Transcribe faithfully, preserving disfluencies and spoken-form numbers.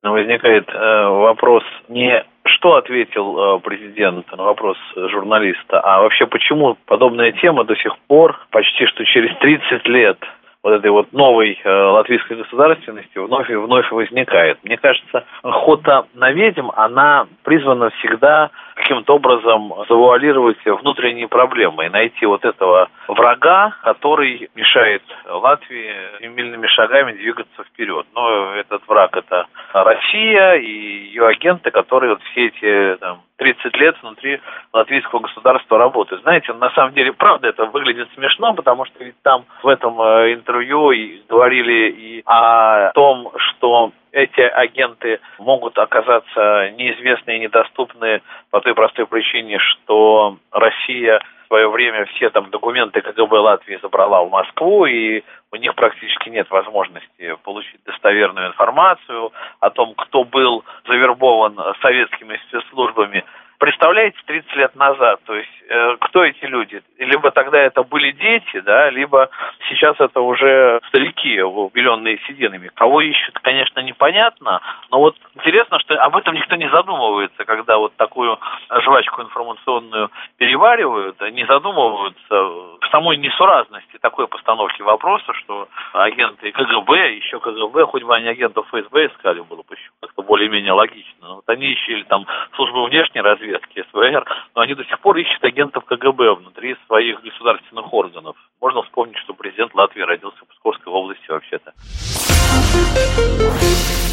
Возникает э, вопрос не что ответил э, президент на вопрос журналиста, а вообще почему подобная тема до сих пор, почти что через тридцать лет вот этой вот новой э, латвийской государственности вновь и вновь возникает. Мне кажется, охота на ведьм, она призвана всегда каким-то образом завуалировать внутренние проблемы и найти вот этого врага, который мешает Латвии семимильными шагами двигаться вперед. Но этот враг — это Россия и ее агенты, которые вот все эти там, тридцать лет внутри латвийского государства работают. Знаете, на самом деле, правда, это выглядит смешно, потому что ведь там в этом э, интервью и говорили и о том, что эти агенты могут оказаться неизвестны и недоступны по той простой причине, что Россия в свое время все там документы КГБ Латвии забрала в Москву, и у них практически нет возможности получить достоверную информацию о том, кто был завербован советскими спецслужбами. Представляете, тридцать лет назад, то есть э, кто эти люди? Либо тогда это были дети, да, либо сейчас это уже старики, убеленные сединами. Кого ищут, конечно, непонятно, но вот интересно, что об этом никто не задумывается, когда вот такую жвачку информационную переваривают, не задумываются в самой несуразности такой постановки вопроса, что агенты КГБ, еще КГБ, хоть бы они агентов ФСБ искали, было бы еще как-то более-менее логично. Но вот они ищут там службы внешней разведки, СВР, но они до сих пор ищут агентов КГБ внутри своих государственных органов. Можно вспомнить, что президент Латвии родился в Псковской области вообще-то.